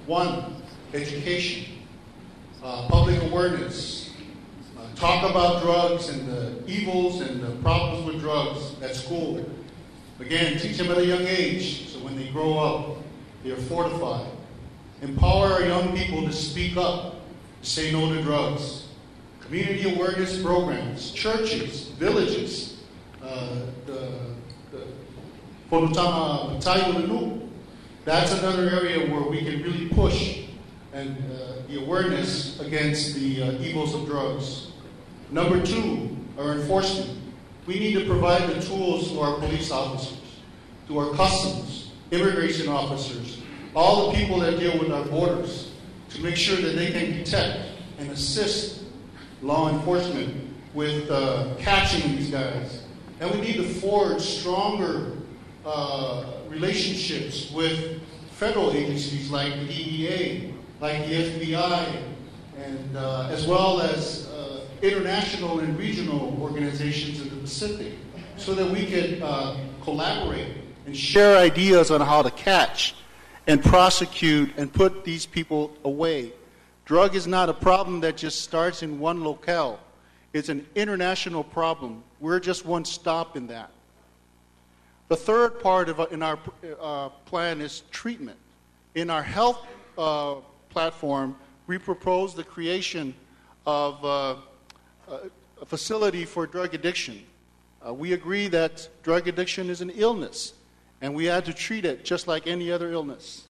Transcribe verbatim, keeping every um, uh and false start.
One, education, uh, public awareness. Uh, talk about drugs and the evils and the problems with drugs at school. Again, teach them at a young age so when they grow up, they are fortified. Empower our young people to speak up, to say no to drugs. Community awareness programs, churches, villages, uh, the, the that's another area where we can really push and uh, the awareness against the uh, evils of drugs. Number two, our enforcement. We need to provide the tools to our police officers, to our customs, immigration officers, all the people that deal with our borders, to make sure that they can detect and assist law enforcement with uh, catching these guys. And we need to forge stronger uh, relationships with federal agencies like the D E A, like the F B I, and uh, as well as uh, international and regional organizations in the Pacific, so that we can uh, collaborate and share ideas on how to catch and prosecute and put these people away. Drug is not a problem that just starts in one locale. It's an international problem. We're just one stop in that. The third part of in our uh, plan is treatment. In our health uh, platform, we propose the creation of uh, a facility for drug addiction. Uh, we agree that drug addiction is an illness, and we have to treat it just like any other illness.